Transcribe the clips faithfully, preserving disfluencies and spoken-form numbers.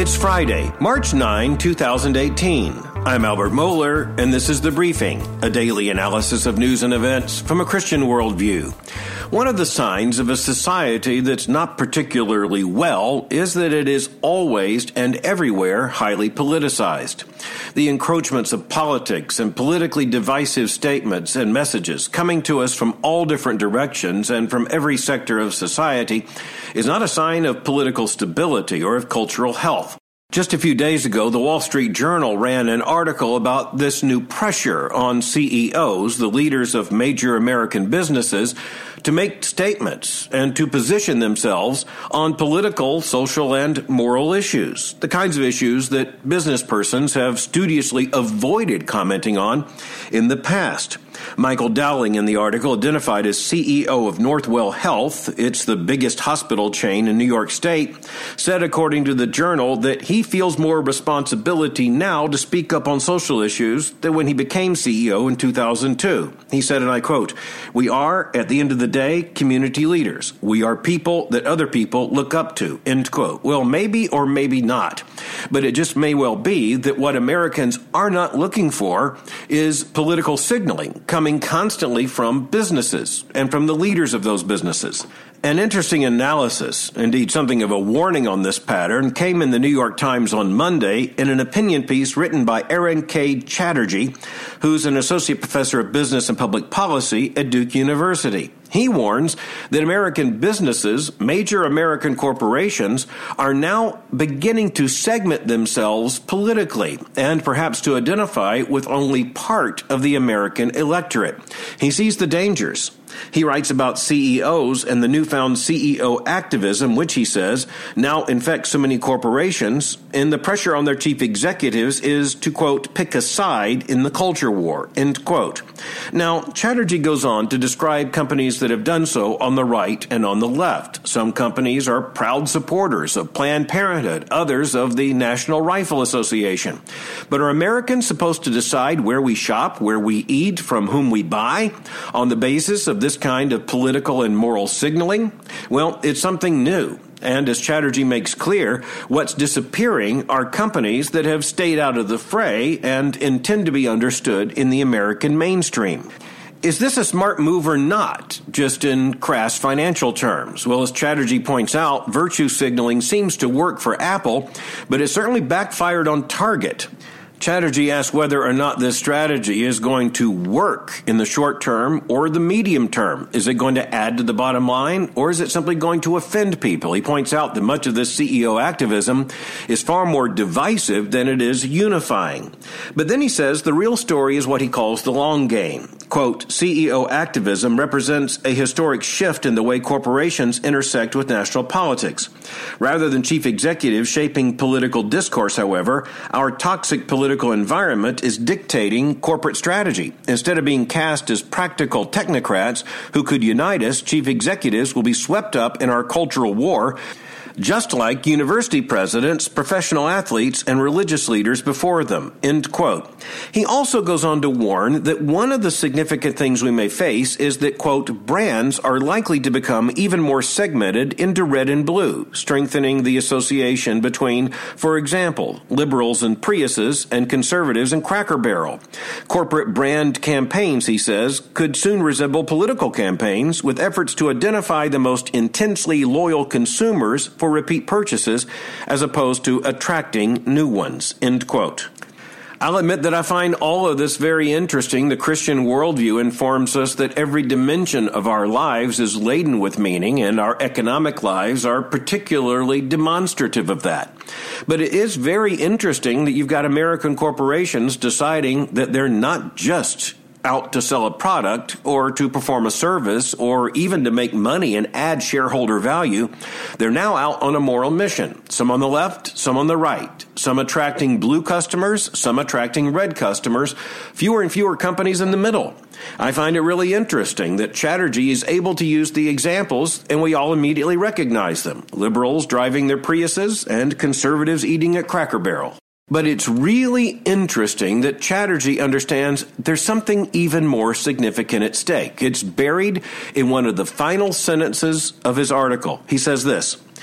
It's Friday, March ninth, twenty eighteen. I'm Albert Mohler, and this is The Briefing, a daily analysis of news and events from a Christian worldview. One of the signs of a society that's not particularly well is that it is always and everywhere highly politicized. The encroachments of politics and politically divisive statements and messages coming to us from all different directions and from every sector of society is not a sign of political stability or of cultural health. Just a few days ago, the Wall Street Journal ran an article about this new pressure on C E Os, the leaders of major American businesses, to make statements and to position themselves on political, social, and moral issues, the kinds of issues that business persons have studiously avoided commenting on in the past. Michael Dowling in the article, identified as C E O of Northwell Health, it's the biggest hospital chain in New York State, said, according to the Journal, that he feels more responsibility now to speak up on social issues than when he became C E O in two thousand two. He said, and I quote, "We are, at the end of the day, community leaders. We are people that other people look up to," end quote. Well, maybe or maybe not, but it just may well be that what Americans are not looking for is political signaling coming constantly from businesses and from the leaders of those businesses. An interesting analysis, indeed something of a warning on this pattern, came in the New York Times on Monday in an opinion piece written by Aaron K. Chatterjee, who's an associate professor of business and public policy at Duke University. He warns that American businesses, major American corporations, are now beginning to segment themselves politically and perhaps to identify with only part of the American electorate. He sees the dangers. He writes about C E Os and the newfound C E O activism, which he says now infects so many corporations, and the pressure on their chief executives is to, quote, pick a side in the culture war, end quote. Now, Chatterjee goes on to describe companies that have done so on the right and on the left. Some companies are proud supporters of Planned Parenthood, others of the National Rifle Association. But are Americans supposed to decide where we shop, where we eat, from whom we buy, on the basis of this kind of political and moral signaling? Well, it's something new. And as Chatterjee makes clear, what's disappearing are companies that have stayed out of the fray and intend to be understood in the American mainstream. Is this a smart move or not, just in crass financial terms? Well, as Chatterjee points out, virtue signaling seems to work for Apple, but it certainly backfired on Target. Chatterjee asks whether or not this strategy is going to work in the short term or the medium term. Is it going to add to the bottom line, or is it simply going to offend people? He points out that much of this C E O activism is far more divisive than it is unifying. But then he says the real story is what he calls the long game. Quote, C E O activism represents a historic shift in the way corporations intersect with national politics. Rather than chief executives shaping political discourse, however, our toxic political environment is dictating corporate strategy. Instead of being cast as practical technocrats who could unite us, chief executives will be swept up in our cultural war, just like university presidents, professional athletes, and religious leaders before them, end quote. He also goes on to warn that one of the significant things we may face is that, quote, brands are likely to become even more segmented into red and blue, strengthening the association between, for example, liberals and Priuses and conservatives and Cracker Barrel. Corporate brand campaigns, he says, could soon resemble political campaigns with efforts to identify the most intensely loyal consumers for repeat purchases as opposed to attracting new ones, end quote. I'll admit that I find all of this very interesting. The Christian worldview informs us that every dimension of our lives is laden with meaning, and our economic lives are particularly demonstrative of that. But it is very interesting that you've got American corporations deciding that they're not just out to sell a product or to perform a service or even to make money and add shareholder value. They're now out on a moral mission, some on the left, some on the right, some attracting blue customers, some attracting red customers, fewer and fewer companies in the middle. I find it really interesting that Chatterjee is able to use the examples and we all immediately recognize them. Liberals driving their Priuses and conservatives eating at Cracker Barrel. But it's really interesting that Chatterjee understands there's something even more significant at stake. It's buried in one of the final sentences of his article. He says this,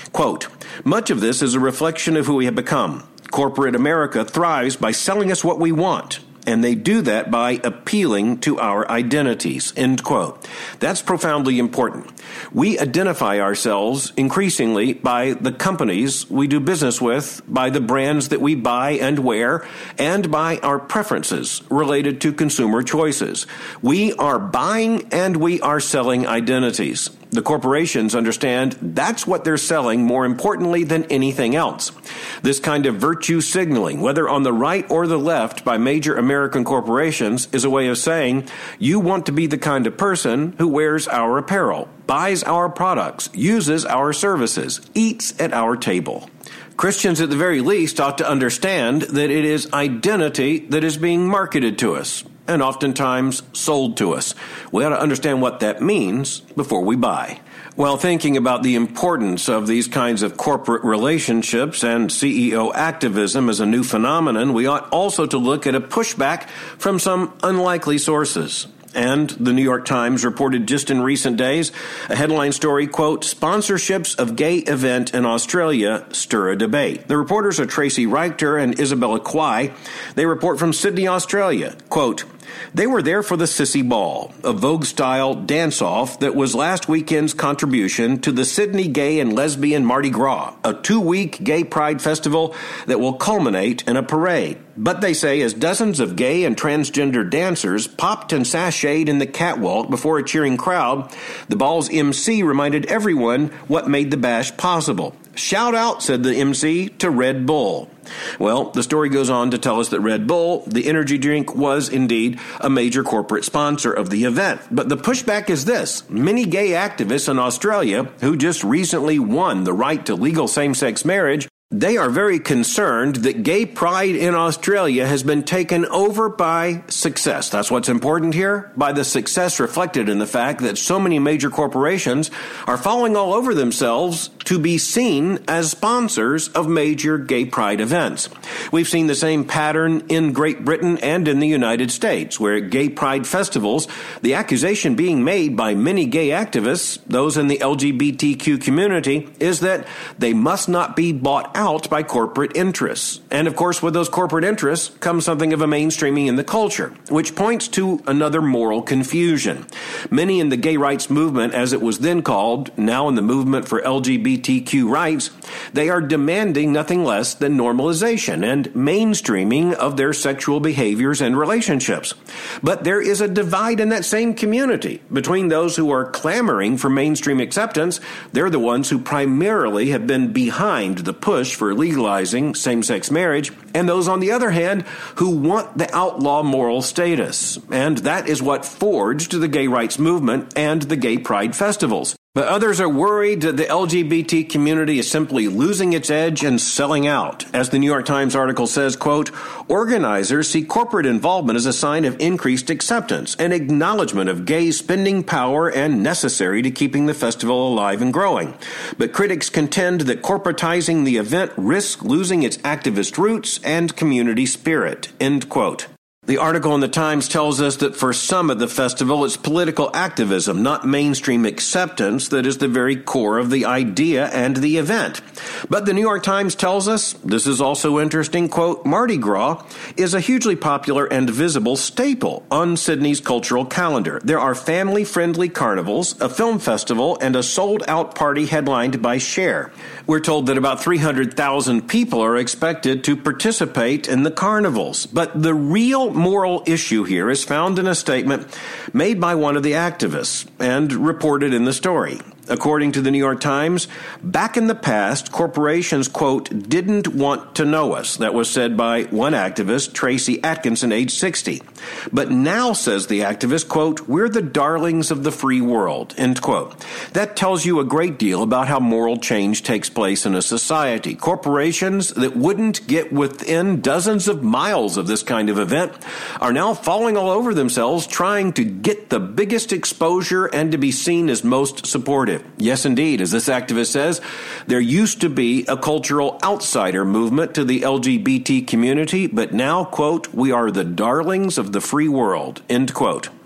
Quote, much of this is a reflection of who we have become. Corporate America thrives by selling us what we want, and they do that by appealing to our identities, end quote. That's profoundly important. We identify ourselves increasingly by the companies we do business with, by the brands that we buy and wear, and by our preferences related to consumer choices. We are buying and we are selling identities. The corporations understand that's what they're selling more importantly than anything else. This kind of virtue signaling, whether on the right or the left by major American corporations, is a way of saying you want to be the kind of person who wears our apparel, buys our products, uses our services, eats at our table. Christians at the very least ought to understand that it is identity that is being marketed to us, and oftentimes sold to us. We ought to understand what that means before we buy. While thinking about the importance of these kinds of corporate relationships and C E O activism as a new phenomenon, we ought also to look at a pushback from some unlikely sources. And the New York Times reported just in recent days a headline story, quote, sponsorships of gay event in Australia stir a debate. The reporters are Tracy Reichter and Isabella Kwai. They report from Sydney, Australia, quote, they were there for the Sissy Ball, a Vogue-style dance-off that was last weekend's contribution to the Sydney Gay and Lesbian Mardi Gras, a two-week gay pride festival that will culminate in a parade. But they say as dozens of gay and transgender dancers popped and sashayed in the catwalk before a cheering crowd, the ball's M C reminded everyone what made the bash possible. Shout out, said the M C, to Red Bull. Well, the story goes on to tell us that Red Bull, the energy drink, was indeed a major corporate sponsor of the event. But the pushback is this. Many gay activists in Australia who just recently won the right to legal same-sex marriage, they are very concerned that gay pride in Australia has been taken over by success. That's what's important here, by the success reflected in the fact that so many major corporations are falling all over themselves to be seen as sponsors of major gay pride events. We've seen the same pattern in Great Britain and in the United States, where at gay pride festivals, the accusation being made by many gay activists, those in the L G B T Q community, is that they must not be bought out out by corporate interests. And of course, with those corporate interests comes something of a mainstreaming in the culture, which points to another moral confusion. Many in the gay rights movement, as it was then called, now in the movement for L G B T Q rights, they are demanding nothing less than normalization and mainstreaming of their sexual behaviors and relationships. But there is a divide in that same community between those who are clamoring for mainstream acceptance. They're the ones who primarily have been behind the push for legalizing same-sex marriage, and those, on the other hand, who want the outlaw moral status. And that is what forged the gay rights movement and the gay pride festivals. But others are worried that the L G B T community is simply losing its edge and selling out. As the New York Times article says, quote, organizers see corporate involvement as a sign of increased acceptance, an acknowledgement of gay spending power and necessary to keeping the festival alive and growing. But critics contend that corporatizing the event risks losing its activist roots and community spirit, end quote. The article in the Times tells us that for some at the festival, it's political activism, not mainstream acceptance, that is the very core of the idea and the event. But the New York Times tells us, this is also interesting, quote, Mardi Gras is a hugely popular and visible staple on Sydney's cultural calendar. There are family-friendly carnivals, a film festival, and a sold-out party headlined by Cher. We're told that about three hundred thousand people are expected to participate in the carnivals. But the real moral issue here is found in a statement made by one of the activists and reported in the story. According to the New York Times, back in the past, corporations, quote, didn't want to know us. That was said by one activist, Tracy Atkinson, age sixty. But now, says the activist, quote, we're the darlings of the free world, end quote. That tells you a great deal about how moral change takes place in a society. Corporations that wouldn't get within dozens of miles of this kind of event are now falling all over themselves trying to get the biggest exposure and to be seen as most supportive. Yes, indeed, as this activist says, there used to be a cultural outsider movement to the L G B T community, but now, quote, we are the darlings of the free world, end quote.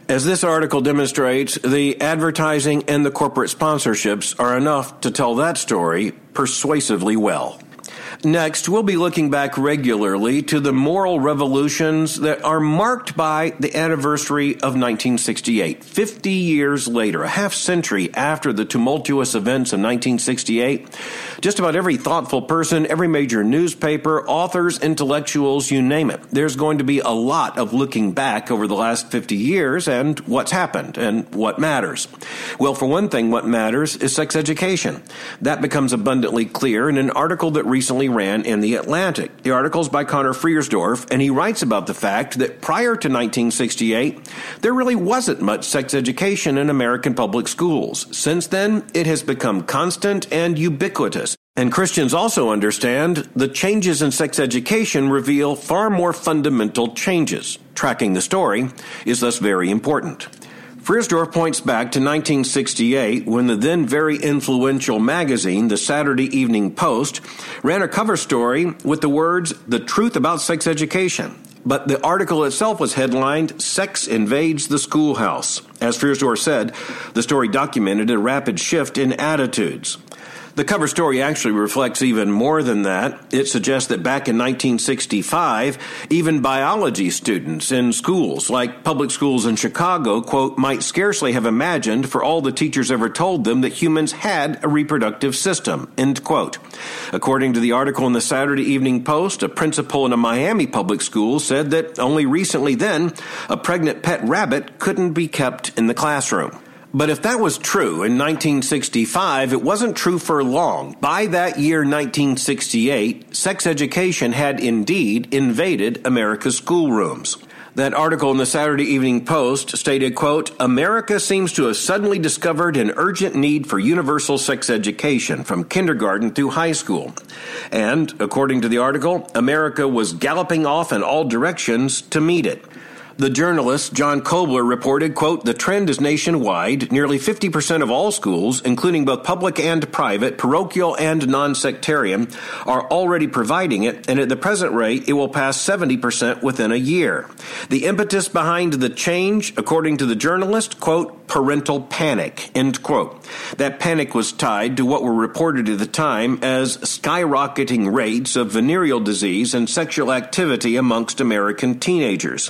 As this article demonstrates, the advertising and the corporate sponsorships are enough to tell that story persuasively well. Next, we'll be looking back regularly to the moral revolutions that are marked by the anniversary of nineteen sixty-eight. Fifty years later, a half century after the tumultuous events of nineteen sixty-eight, just about every thoughtful person, every major newspaper, authors, intellectuals, you name it, there's going to be a lot of looking back over the last fifty years and what's happened and what matters. Well, for one thing, what matters is sex education. That becomes abundantly clear in an article that recently ran in The Atlantic. The article's by Conor Friersdorf, and he writes about the fact that prior to nineteen sixty-eight, there really wasn't much sex education in American public schools. Since then, it has become constant and ubiquitous. And Christians also understand the changes in sex education reveal far more fundamental changes. Tracking the story is thus very important. Friersdorf points back to nineteen sixty-eight when the then very influential magazine, the Saturday Evening Post, ran a cover story with the words, "The Truth About Sex Education." But the article itself was headlined, "Sex Invades the Schoolhouse." As Friersdorf said, the story documented a rapid shift in attitudes. The cover story actually reflects even more than that. It suggests that back in nineteen sixty-five, even biology students in schools, like public schools in Chicago, quote, might scarcely have imagined for all the teachers ever told them that humans had a reproductive system, end quote. According to the article in the Saturday Evening Post, a principal in a Miami public school said that only recently then, a pregnant pet rabbit couldn't be kept in the classroom. But if that was true in nineteen sixty-five, it wasn't true for long. By that year, nineteen sixty-eight, sex education had indeed invaded America's schoolrooms. That article in the Saturday Evening Post stated, quote, "America seems to have suddenly discovered an urgent need for universal sex education from kindergarten through high school." And, according to the article, America was galloping off in all directions to meet it. The journalist John Kobler reported, quote, "The trend is nationwide. Nearly fifty percent of all schools, including both public and private, parochial and non-sectarian, are already providing it, and at the present rate, it will pass seventy percent within a year. The impetus behind the change, according to the journalist, quote, parental panic," end quote. That panic was tied to what were reported at the time as skyrocketing rates of venereal disease and sexual activity amongst American teenagers.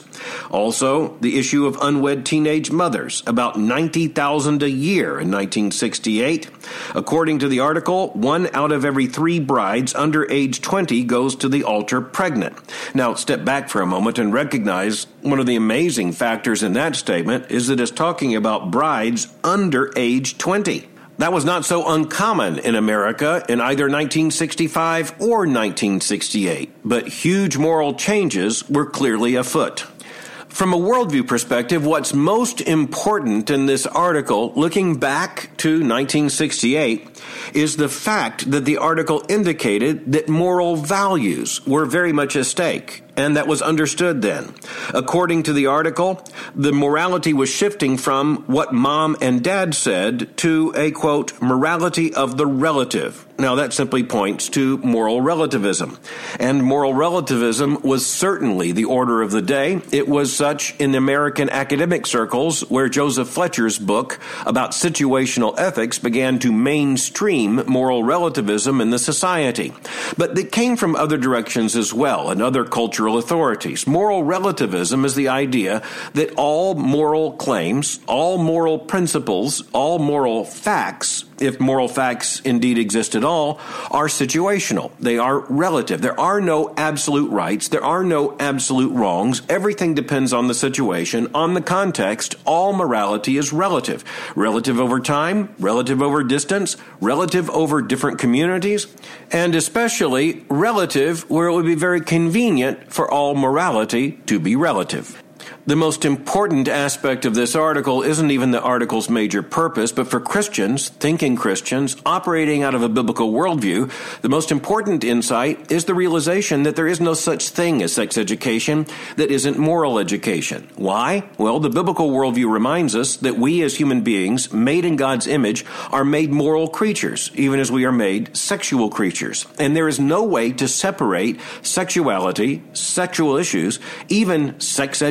Also, the issue of unwed teenage mothers, about ninety thousand a year in nineteen sixty-eight. According to the article, one out of every three brides under age twenty goes to the altar pregnant. Now, step back for a moment and recognize one of the amazing factors in that statement is that it's talking about brides under age twenty. That was not so uncommon in America in either nineteen sixty-five or nineteen sixty-eight, but huge moral changes were clearly afoot. From a worldview perspective, what's most important in this article, looking back to nineteen sixty-eight, is the fact that the article indicated that moral values were very much at stake, and that was understood then. According to the article, the morality was shifting from what mom and dad said to a, quote, morality of the relative. Now, that simply points to moral relativism. And moral relativism was certainly the order of the day. It was such in American academic circles, where Joseph Fletcher's book about situational ethics began to mainstream moral relativism in the society. But it came from other directions as well, and other cultural authorities. Moral relativism is the idea that all moral claims, all moral principles, all moral facts, if moral facts indeed exist at all, are situational. They are relative. There are no absolute rights. There are no absolute wrongs. Everything depends on the situation, on the context. All morality is relative. Relative over time, relative over distance, relative over different communities, and especially relative where it would be very convenient for all morality to be relative. The most important aspect of this article isn't even the article's major purpose, but for Christians, thinking Christians, operating out of a biblical worldview, the most important insight is the realization that there is no such thing as sex education that isn't moral education. Why? Well, the biblical worldview reminds us that we as human beings, made in God's image, are made moral creatures, even as we are made sexual creatures. And there is no way to separate sexuality, sexual issues, even sex education,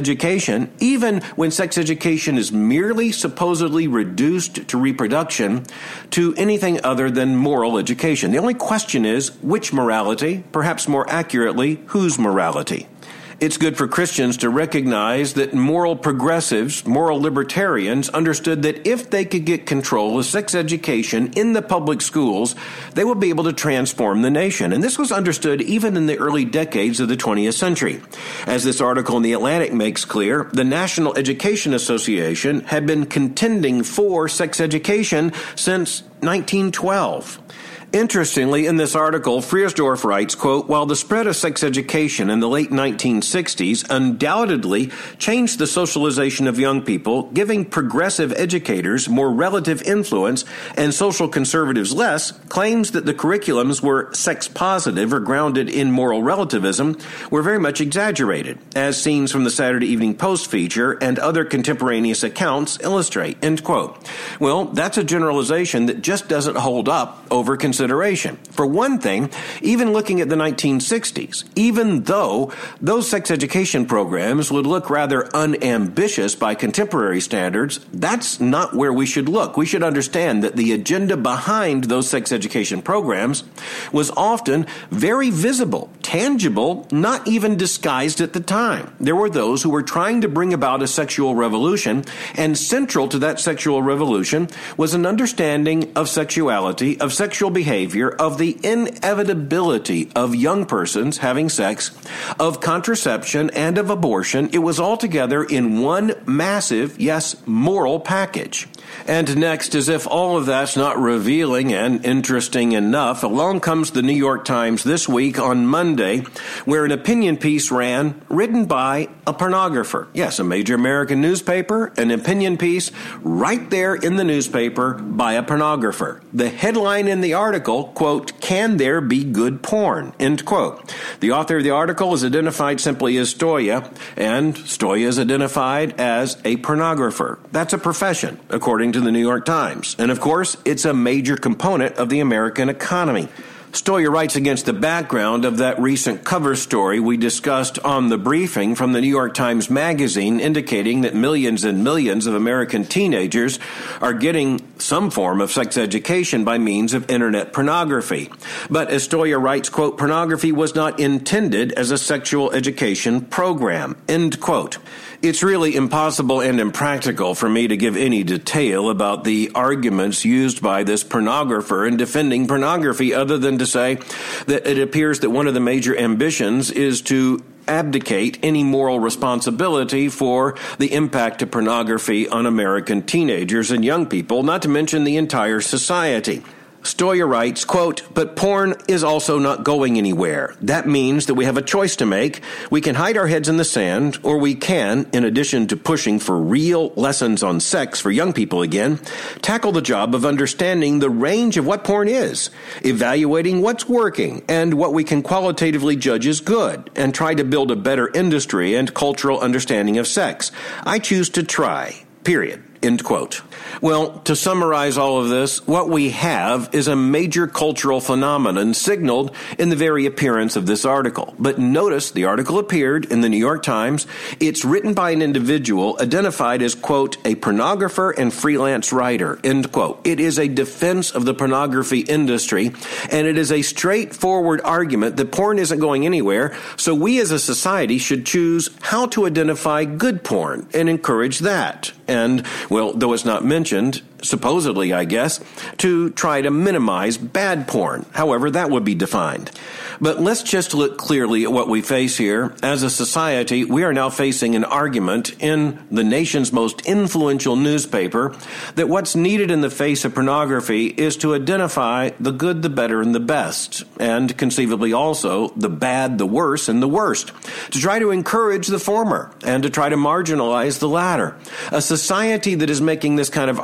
education, even when sex education is merely supposedly reduced to reproduction, to anything other than moral education. The only question is, which morality? Perhaps more accurately, whose morality? It's good for Christians to recognize that moral progressives, moral libertarians, understood that if they could get control of sex education in the public schools, they would be able to transform the nation. And this was understood even in the early decades of the twentieth century. As this article in The Atlantic makes clear, the National Education Association had been contending for sex education since nineteen twelve. Interestingly, in this article, Friersdorf writes, quote, while the spread of sex education in the late nineteen sixties undoubtedly changed the socialization of young people, giving progressive educators more relative influence and social conservatives less, claims that the curriculums were sex positive or grounded in moral relativism were very much exaggerated, as scenes from the Saturday Evening Post feature and other contemporaneous accounts illustrate, end quote. Well, that's a generalization that just doesn't hold up over consideration. For one thing, even looking at the nineteen sixties, even though those sex education programs would look rather unambitious by contemporary standards, that's not where we should look. We should understand that the agenda behind those sex education programs was often very visible, tangible, not even disguised at the time. There were those who were trying to bring about a sexual revolution, and central to that sexual revolution was an understanding of sexuality, of sexual behavior, of the inevitability of young persons having sex, of contraception, and of abortion. It was all together in one massive, yes, moral package. And next, as if all of that's not revealing and interesting enough, along comes the New York Times this week on Monday, where an opinion piece ran, written by a pornographer. Yes, a major American newspaper, an opinion piece right there in the newspaper by a pornographer. The headline in the article, quote, can there be good porn, end quote. The author of the article is identified simply as Stoya, and Stoya is identified as a pornographer. That's a profession, according to the New York Times. And of course, it's a major component of the American economy. Stoya writes against the background of that recent cover story we discussed on the briefing from the New York Times Magazine, indicating that millions and millions of American teenagers are getting some form of sex education by means of internet pornography. But as Stoya writes, quote, pornography was not intended as a sexual education program, end quote. It's really impossible and impractical for me to give any detail about the arguments used by this pornographer in defending pornography, other than to say that it appears that one of the major ambitions is to abdicate any moral responsibility for the impact of pornography on American teenagers and young people, not to mention the entire society. Stoya writes, quote, but porn is also not going anywhere. That means that we have a choice to make. We can hide our heads in the sand, or we can, in addition to pushing for real lessons on sex for young people again, tackle the job of understanding the range of what porn is, evaluating what's working and what we can qualitatively judge as good, and try to build a better industry and cultural understanding of sex. I choose to try, period. End quote. Well, to summarize all of this, what we have is a major cultural phenomenon signaled in the very appearance of this article. But notice the article appeared in the New York Times. It's written by an individual identified as, quote, a pornographer and freelance writer, end quote. It is a defense of the pornography industry, and it is a straightforward argument that porn isn't going anywhere, so we as a society should choose how to identify good porn and encourage that. And, well, though it's not mentioned, supposedly, I guess, to try to minimize bad porn, however that would be defined. But let's just look clearly at what we face here. As a society, we are now facing an argument in the nation's most influential newspaper that what's needed in the face of pornography is to identify the good, the better, and the best, and conceivably also the bad, the worse, and the worst, to try to encourage the former and to try to marginalize the latter. A society that is making this kind of argument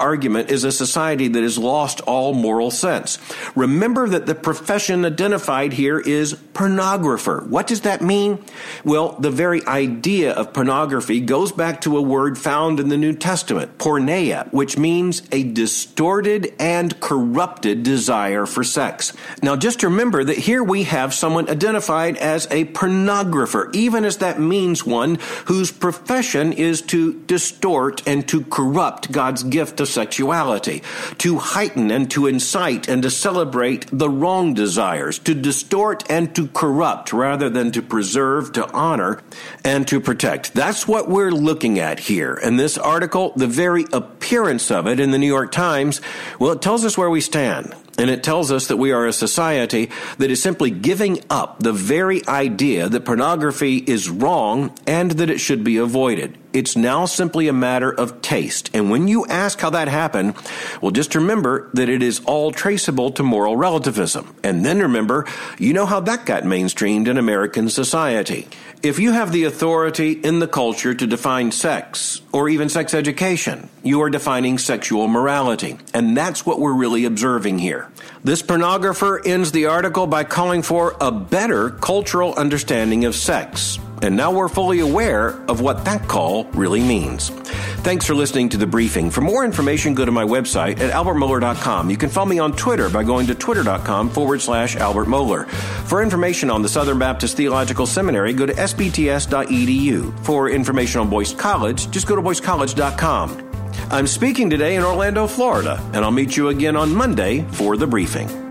present is a society that has lost all moral sense. Remember that the profession identified here is pornographer. What does that mean? Well, the very idea of pornography goes back to a word found in the New Testament, porneia, which means a distorted and corrupted desire for sex. Now, just remember that here we have someone identified as a pornographer, even as that means one whose profession is to distort and to corrupt God's gift of sexuality, to heighten and to incite and to celebrate the wrong desires, to distort and to corrupt rather than to preserve, to honor, and to protect. That's what we're looking at here. And this article, the very appearance of it in the New York Times, well, it tells us where we stand. And it tells us that we are a society that is simply giving up the very idea that pornography is wrong and that it should be avoided. It's now simply a matter of taste. And when you ask how that happened, well, just remember that it is all traceable to moral relativism. And then remember, you know how that got mainstreamed in American society. If you have the authority in the culture to define sex, or even sex education, you are defining sexual morality. And that's what we're really observing here. This pornographer ends the article by calling for a better cultural understanding of sex. And now we're fully aware of what that call really means. Thanks for listening to The Briefing. For more information, go to my website at albert mohler dot com. You can follow me on Twitter by going to twitter.com forward slash Albert Mohler. For information on the Southern Baptist Theological Seminary, go to s b t s dot e d u. For information on Boyce College, just go to boyce college dot com. I'm speaking today in Orlando, Florida, and I'll meet you again on Monday for The Briefing.